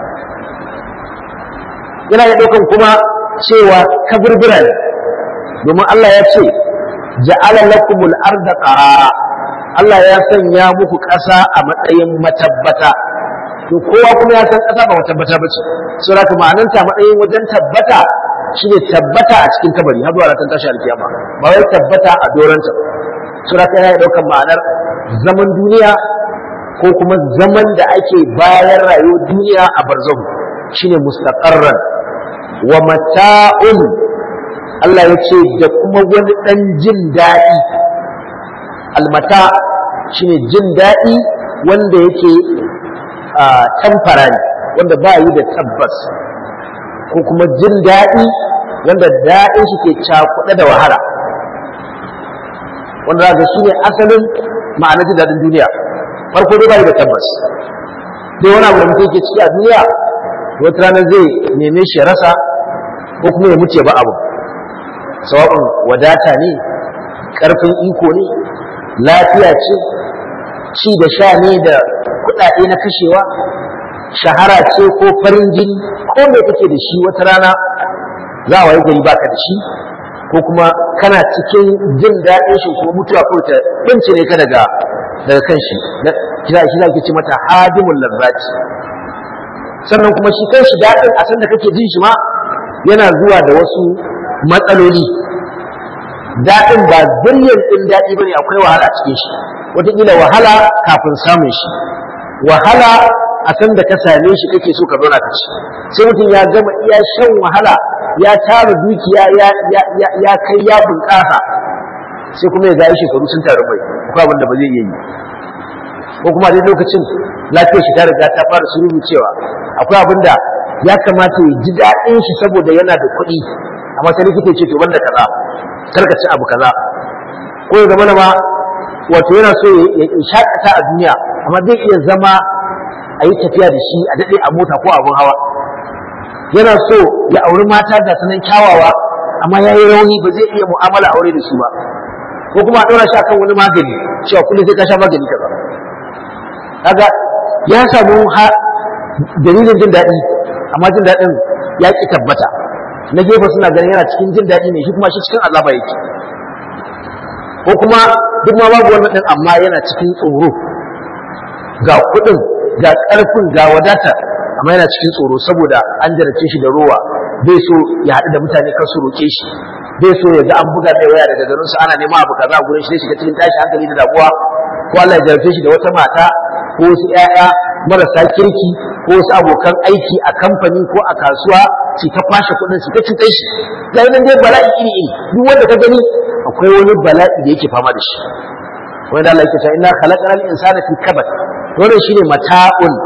Yana da ɗaukan kuma cewa kaburbura ne, domin Allah ya ce ja'ala lakumul arda qarara, Allah ya sanya muku ƙasa a matsayin matabbata. To kowa kuma ya san ƙasa ba matabbata bace, saboda haka ma'ananta matsayin wajen tabbata shine tabbata a cikin kabari har zuwa ran tashi alkiyama, ba wai tabbata a doranta. Saboda haka yana ɗaukan ma'anar zaman duniya ko kuma zaman da ake bayan rayuwar duniya a barzahu shine mustaqarran. Wa mata'un, Allah ya ce da kuma wani ɗan jin daɗi. Almata shine jin daɗi wanda yake temporary, wanda ba yi da tabbas, ko kuma jin daɗi wanda daɗin shi ke cakuɗe da wahala, wanda za shi ne asalin ma'anar jin daɗin duniya. Farko dai ba yi da tabbas, dai wani abu da mutum yake ciki a duniya wata rana zai neme shi ya rasa, ko kuma ya mutu ya ba abu, sawa'un wadata ne, ƙarfin iko ne, lafiya ce, ci da sha ne da kuɗaɗe na kashewa, shahara ce ko farin jini, ko me kake da shi wata rana za a wayi gari baka da shi, ko kuma kana cikin jin daɗin shi ko mutuwa ko ta bince ne ka daga kan shi. Shi ake ce mata hadimul lazzati. Sannan kuma shi kai shi daɗin a san da kake jin shi ma yana zuwa da wasu matsaloli. Daɗin ba zuriyar ɗin daɗi bane, akwai wahala a cikin shi, wataƙila wahala kafin samun shi, wahala a san da ka same shi kake so ka zauna ka ci. Sai mutum ya gama iya shan wahala, ya tara dukiya, ya kai ya bunƙasa, sai kuma ya ga shekaru sun taru mai, ko abin da ba zai iya yi, ko kuma dai lokacin lafiyar shi ta riga ta fara sururu cewa akwai abin da ya kamata ya ji daɗin shi saboda yana da kuɗi, amma sai likita ya ce to banda kaza, karka ci abu kaza. Ko ya zama ma wato yana so ya shakata a duniya, amma zai iya zama a yi tafiya da shi a daɗe a mota ko abin hawa. Yana so ya auri mata da sanan kyawawa, amma ya yi rauni ba zai iya mu'amala aure da su ba. Ko kuma a ɗora shi akan wani magani cewa kullum sai ka sha magani kaza. Kaga ya samu dalilin jin daɗi, amma jin daɗin ya ƙi tabbata. Na gefe suna ganin yana cikin jin daɗi ne, shi kuma shi cikin azaba yake. Ko kuma duk ma babu wannan ɗin, amma yana cikin tsoro, ga kuɗin, ga ƙarfin, ga wadata, amma yana cikin tsoro saboda an jarabce shi da rowa, bai so ya haɗu da mutane kan su roƙe shi, bai so ya ga an buga mai waya daga garin su ana neman abu kaza a gurin shi, shiga cikin tashi hankali da damuwa, ko Allah ya jarabce shi da wata mata ko wasu ƴaƴa marasa kirki ko wasu abokan aiki a kamfani ko a kasuwa su ta kwashe kuɗin su ta cutar shi. Ga nan dai bala'i iri iri, duk wanda ka gani akwai wani bala'i da yake fama da shi. Wanda Allah yake cewa inna khalaqal insana fi kabad, wannan shine mata'un,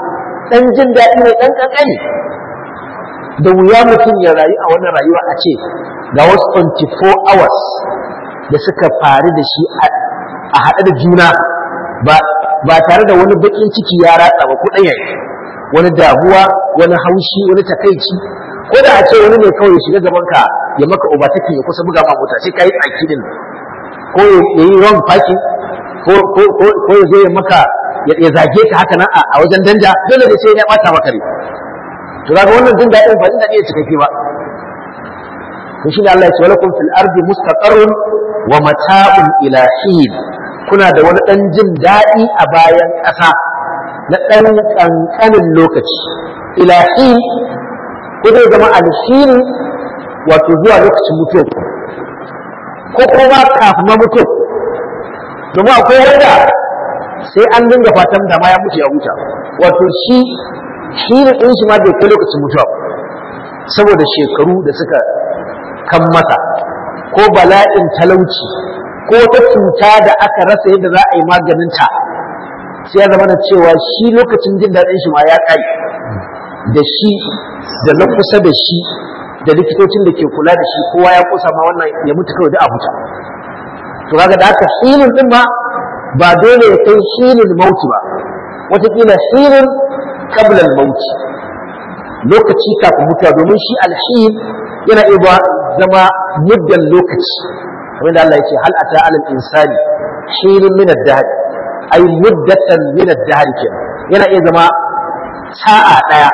dan jin daɗi ne dan kankani da wuya mutum ya rayu a wannan rayuwa a ce ga wasu 24 hours da suka faru da shi a haɗe da juna ba tare da wani bakin ciki ya ratsa ba ko ɗaya wani damuwa wani haushi wani takaici ko da a ce wani ne kawai ya shiga gaban ka ya maka overtaking ya kusa buga ma mota sai kai tsaki din ko ya yi wrong parking ko ya zo ya maka ya zage ka haka nan a wajen danja dole da sai ya bata maka ne to kaga wannan jin daɗin ba jin daɗi ya cikakke ba to shi ne Allah ya ce walakum fil ardi mustaqarrun wa mata'un ila hin kuna da wani dan jin daɗi a bayan ƙasa na ɗan ƙanƙanin lokaci ila hin ko zai zama alhin wato zuwa lokacin mutuwa ko kuma kafin ma mutuwa domin akwai wanda sai an dinga fatan da ma ya mutu ya huta wato shi ne ɗin shi ma bai kai lokacin mutuwa saboda shekaru da suka kan masa ko bala'in talauci ko wata cuta da aka rasa yadda za a yi maganinta sai ya zama da cewa shi lokacin jin daɗin shi ma ya ƙare da shi da na kusa da shi da likitocin da ke kula da shi kowa ya kusa ma wannan ya mutu kawai da abuta to kaga da aka hilin din ma ba dole ya kai hilin mauti ba wataƙila hilin qabla al-mauti lokaci kafin mutuwa domin shi alhin yana iya zama muddan lokaci kamar da Allah ya ce hal ata alal insani hilin min ad-dahr ay muddatan min ad-dahr yana iya zama sa'a daya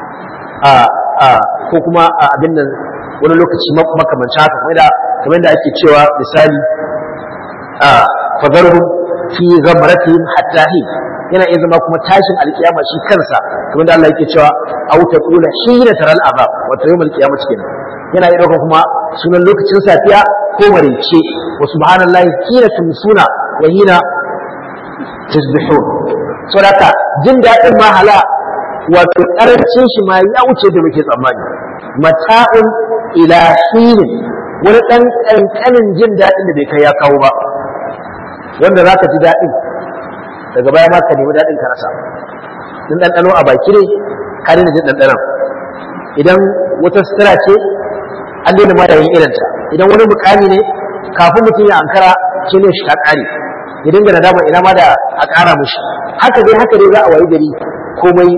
ko kuma abin nan wani lokaci makamancin haka kamar da ake cewa misali fadarhum fi ghamratihim hatta hin yana iya zama kuma tashin alkiyama shi kansa kamar da Allah yake cewa aw taqula hina taral azab wato yawmal qiyamah kenan yana iya dauka kuma sunan lokacin safiya ko maraice wa subhanallahi hina tumsuna wa hina tasbihun saboda jin dadin mahala wato karancin shi ma ya wuce da muke tsammani mata'un ila hin wani dan kankanin jin dadin da bai kai ya kawo ba wanda zaka ji dadin daga baya ma ka nemi dadin ka rasa din dandano a baki ne ka daina jin dandanon idan wata sutura ce an daina ma da yin irinta idan wani mukami ne kafin mutum ya ankara shi ne shi ta kare ya dinga nadama ina ma da a kara mushi haka dai za a wayi gari komai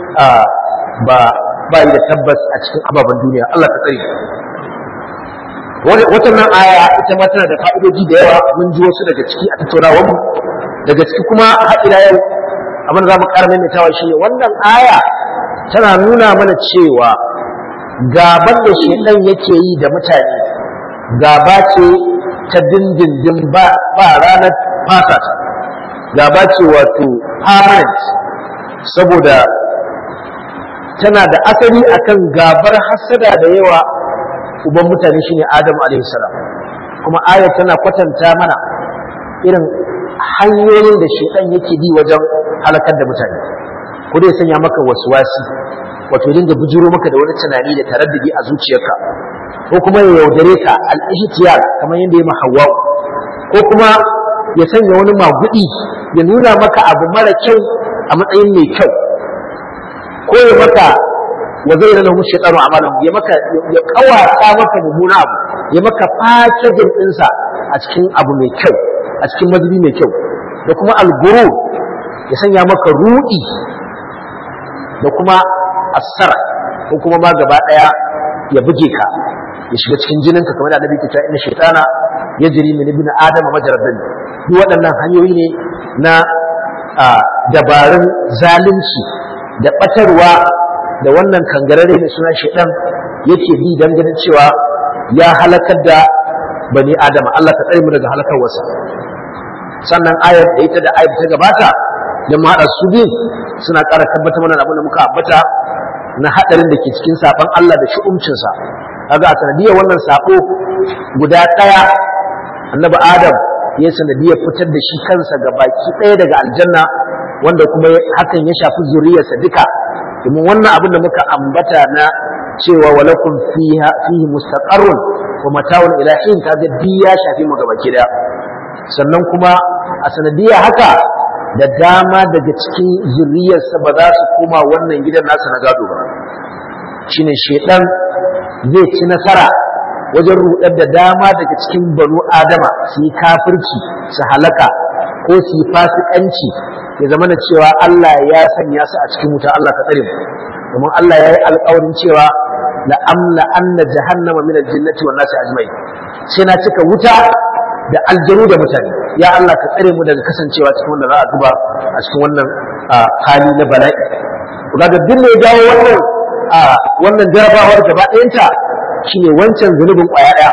ba yi da tabbas a cikin ababen duniya Allah ka tsare wannan aya ita ma tana da fa'idoji da yawa mun ji wasu daga ciki a tattaunawar mu daga ciki kuma har ila yau abin da za mu ƙara maimaitawa shi ne wannan aya tana nuna mana cewa gaban da shedan yake yi da mutane gaba ce ta dindindin ba ranar fata gaba ce wato permanent saboda tana da asali akan gabar hasada da yawa uban mutane shine Adam alaihi salam kuma ayar tana kwatanta mana irin hanyoyin da shedan yake bi wajen halakar da mutane ko dai sanya maka waswasi wato dinga bijiro maka da wani tunani da taraddudi a zuciyarka ko kuma ya yaudare ka al-ihtiyar kamar yadda ya Hawwa ko kuma ya sanya wani magudi ya nuna maka abu mara kyau a matsayin mai kyau ko ya maka wa zayyana lahu shaytanu a'malahum ya kawata maka mummuna abu ya maka packaging ɗinsa a cikin abu mai kyau a cikin mazubi mai kyau da kuma al-ghurur ya sanya maka rudi da kuma asara ko kuma ma gaba daya ya buge ka ya shiga cikin jininka kamar da annabi ke cewa inna shaytana yajri min ibn adama majrad dam duk waɗannan hanyoyi ne na dabarun zalunci da batarwa da wannan kangarare mai suna shaytan yake bi dan ganin cewa ya halakar da bani adama Allah ka tsare mu daga halakarwarsa sannan ayar da ita da ayar ta gabata da mu haɗa su biyu suna ƙara tabbatar mana abin da muka ambata na haɗarin da ke cikin saɓon Allah da shi'umcinsa kaga a sanadiyar wannan saɓo guda ɗaya annabi Adam ya sanadiyar fitar da shi kansa ga baki ɗaya daga aljanna wanda kuma hakan ya shafi zuriyarsa duka domin wannan abin da muka ambata na cewa walakum fihi mustaqarrun wa mata'un ila hin kaga ya shafi mu ga baki ɗaya sannan kuma a sanadiyar haka da dama daga cikin zuriyarsa ba za su koma wannan gidan nasa na gado ba shine shedan zai ci nasara wajen rudar da dama daga cikin banu adama su yi kafirci su halaka ko su yi fasikanci ya zama da cewa Allah ya sanya su a cikin wuta Allah ka tsare mu domin Allah ya yi alƙawarin cewa la amla anna jahannama min al-jinnati wan nasi ajma'in sai na cika wuta da aljanu da mutane ya Allah ka tsare mu daga kasancewa cikin wanda za a zuba a cikin wannan hali na bala'i kaga duk ne jawo wannan jarabawar gaba ɗayanta shine wancan zunubin ƙwaya ɗaya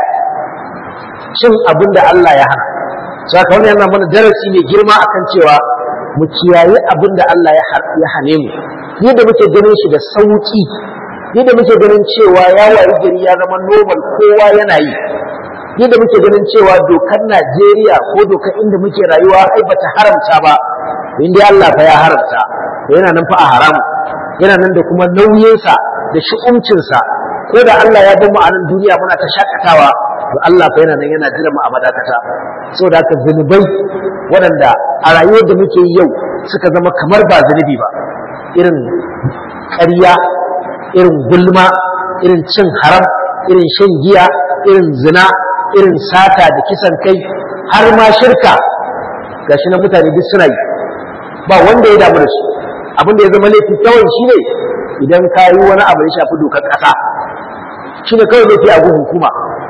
cin abin da Allah ya hana saka wannan yana mana darasi mai girma akan cewa mu kiyaye abin da Allah ya hane mu yadda muke ganin shi da sauki yadda muke ganin cewa ya wayi gari ya zama normal kowa yana yi yadda muke ganin cewa dokar Najeriya ko dokar inda muke rayuwa ai bata haramta ba inda Allah fa ya haramta yana nan fa a haramu yana nan da kuma nauyinsa da shi'umcinsa ko da Allah ya bamu a nan duniya muna ta shakatawa to Allah fa yana nan yana jira mu a madakata saboda haka zunubai waɗanda a rayuwar da muke yi yau suka zama kamar ba zunubi ba irin ƙarya irin gulma irin cin haram irin shan giya irin zina irin sata da kisan kai har ma shirka gashi na mutane duk suna yi ba wanda ya damu da su abin da ya zama laifi kawai shine idan ka yi wani abu ya shafi dokar ƙasa shine kawai laifi a gun hukuma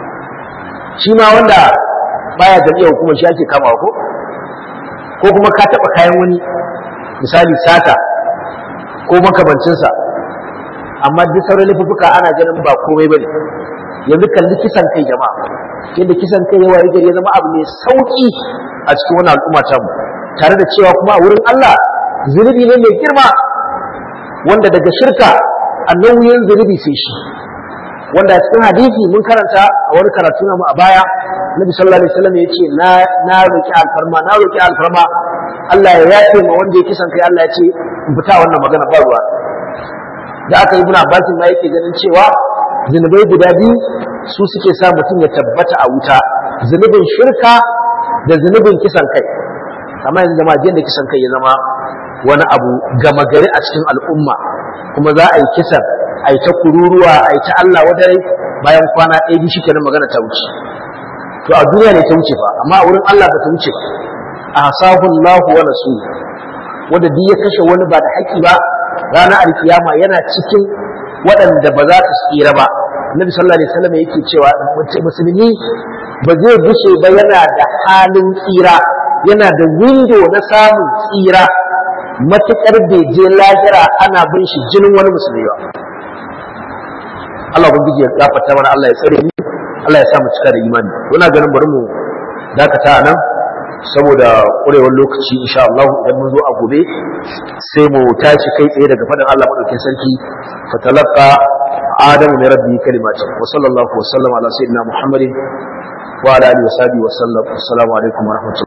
shi ma wanda baya jami'ar hukumar shi ake kamawa ko kuma ka taɓa kayan wani misali sata ko makamancinsa amma duk sauran laifuka ana ganin ba komai bane yanzu kalli kisan kai jama'a yadda kisan kai yawa gari ya zama abu mai sauki a cikin wannan al'umma ta mu tare da cewa kuma a wurin Allah zunubi ne mai girma wanda daga shirka a nauyin zunubi sai shi wanda a cikin hadisi mun karanta a wani karatu na mu a baya Nabi sallallahu alaihi wasallam ya ce na roki alfarma Allah ya yafe ma wanda ya kisan kai Allah ya ce in fita wannan magana ba ruwa da aka Ibn Abbas ma yake ganin cewa zunubai guda biyu su suke sa mutum ya tabbata a wuta zunubin shirka da zunubin kisan kai amma yanzu jama'a da kisan kai ya zama wani abu gama gari a cikin al'umma kuma za a yi kisan a yi ta kururuwa a yi ta Allah wadare bayan kwana ɗaya biyu shikenan magana ta wuce to a duniya ne ta wuce fa amma a wurin Allah ba ta wuce ba ahsahu Allah wa rasuluhu wanda duk ya kashe wani ba da haƙi ba ranar alkiyama yana cikin waɗanda ba za su tsira ba Nabi sallallahu alaihi wasallam yake cewa musulmi ba zai gushe ba yana da halin tsira yana da window na samun tsira matukar bai je lahira ana bin shi jinin wani musulmi ba Allah ubangiji ya gafarta mana Allah ya tsare mu Allah ya sa mu cika da imani muna ganin bari mu dakata nan saboda ƙurewar lokaci insha Allah idan mun zo a gobe sai mu tashi kai tsaye daga faɗin Allah madaukakin sarki fatalaqa adamu min rabbi kalimatin wa sallallahu wa sallama ala sayyidina muhammadin wa ala alihi wa sahbihi wa sallam assalamu alaikum wa rahmatullahi